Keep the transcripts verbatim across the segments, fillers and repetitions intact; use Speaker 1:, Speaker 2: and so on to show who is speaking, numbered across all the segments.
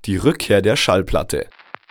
Speaker 1: Die Rückkehr der Schallplatte.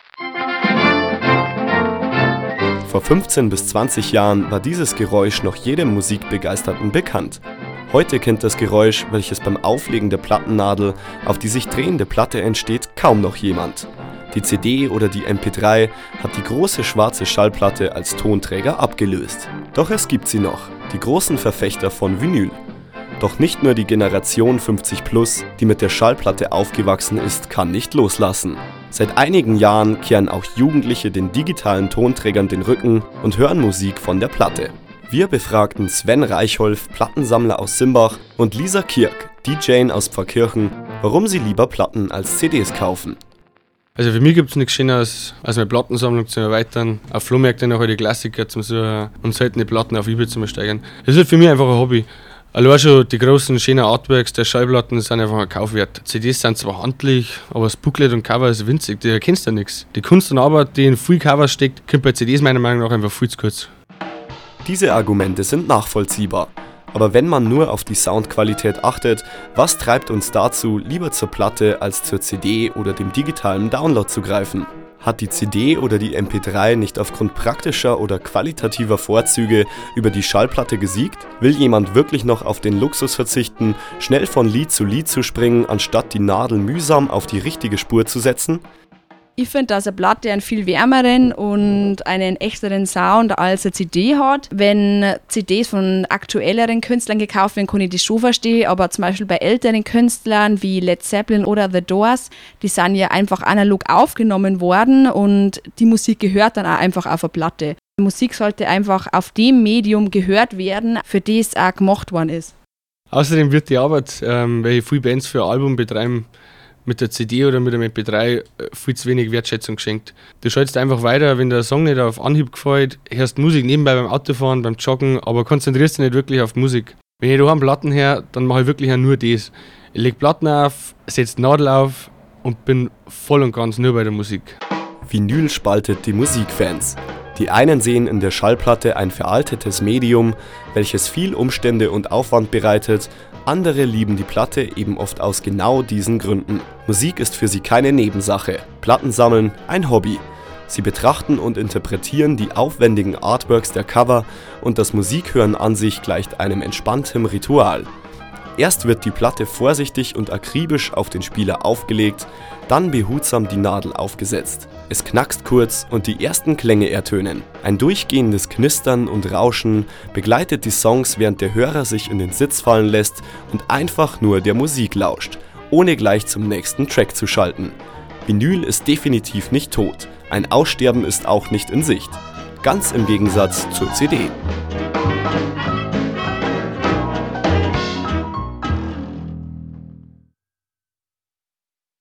Speaker 1: Vor fünfzehn bis zwanzig Jahren war dieses Geräusch noch jedem Musikbegeisterten bekannt. Heute kennt das Geräusch, welches beim Auflegen der Plattennadel auf die sich drehende Platte entsteht, kaum noch jemand. Die C D oder die M P drei hat die große schwarze Schallplatte als Tonträger abgelöst. Doch es gibt sie noch, die großen Verfechter von Vinyl. Doch nicht nur die Generation fünfzig plus, die mit der Schallplatte aufgewachsen ist, kann nicht loslassen. Seit einigen Jahren kehren auch Jugendliche den digitalen Tonträgern den Rücken und hören Musik von der Platte. Wir befragten Sven Reichholf, Plattensammler aus Simbach, und Lisa Kirk, D J aus Pfarrkirchen, warum sie lieber Platten als C Ds kaufen.
Speaker 2: Also für mich gibt es nichts Schöneres, als meine Plattensammlung zu erweitern, auf Flohmärkten nachher die Klassiker zu suchen und seltene Platten auf eBay zu steigern. Das ist für mich einfach ein Hobby. Allein schon die großen, schönen Artworks der Schallplatten sind einfach ein Kaufwert. C Ds sind zwar handlich, aber das Booklet und Cover ist winzig, da erkennst du nichts. Die Kunst und Arbeit, die in viel Covers steckt, kommt bei C Ds meiner Meinung nach einfach viel zu kurz.
Speaker 1: Diese Argumente sind nachvollziehbar. Aber wenn man nur auf die Soundqualität achtet, was treibt uns dazu, lieber zur Platte als zur C D oder dem digitalen Download zu greifen? Hat die C D oder die M P drei nicht aufgrund praktischer oder qualitativer Vorzüge über die Schallplatte gesiegt? Will jemand wirklich noch auf den Luxus verzichten, schnell von Lied zu Lied zu springen, anstatt die Nadel mühsam auf die richtige Spur zu setzen?
Speaker 3: Ich finde, dass eine Platte einen viel wärmeren und einen echteren Sound als eine C D hat. Wenn C Ds von aktuelleren Künstlern gekauft werden, kann ich das schon verstehen, aber zum Beispiel bei älteren Künstlern wie Led Zeppelin oder The Doors, die sind ja einfach analog aufgenommen worden und die Musik gehört dann auch einfach auf eine Platte. Musik sollte einfach auf dem Medium gehört werden, für das auch gemacht worden ist.
Speaker 2: Außerdem wird die Arbeit, ähm, welche viele Bands für ein Album betreiben, mit der C D oder mit dem M P drei viel zu wenig Wertschätzung geschenkt. Du schaltest einfach weiter, wenn der Song nicht auf Anhieb gefällt, hörst Musik nebenbei beim Autofahren, beim Joggen, aber konzentrierst dich nicht wirklich auf die Musik. Wenn ich daheim Platten her, dann mache ich wirklich auch nur das. Ich lege Platten auf, setze Nadel auf und bin voll und ganz nur bei der Musik.
Speaker 1: Vinyl spaltet die Musikfans. Die einen sehen in der Schallplatte ein veraltetes Medium, welches viel Umstände und Aufwand bereitet. Andere lieben die Platte eben oft aus genau diesen Gründen. Musik ist für sie keine Nebensache, Plattensammeln ein Hobby. Sie betrachten und interpretieren die aufwendigen Artworks der Cover und das Musikhören an sich gleicht einem entspannten Ritual. Erst wird die Platte vorsichtig und akribisch auf den Spieler aufgelegt, dann behutsam die Nadel aufgesetzt. Es knackst kurz und die ersten Klänge ertönen. Ein durchgehendes Knistern und Rauschen begleitet die Songs, während der Hörer sich in den Sitz fallen lässt und einfach nur der Musik lauscht, ohne gleich zum nächsten Track zu schalten. Vinyl ist definitiv nicht tot, ein Aussterben ist auch nicht in Sicht. Ganz im Gegensatz zur C D.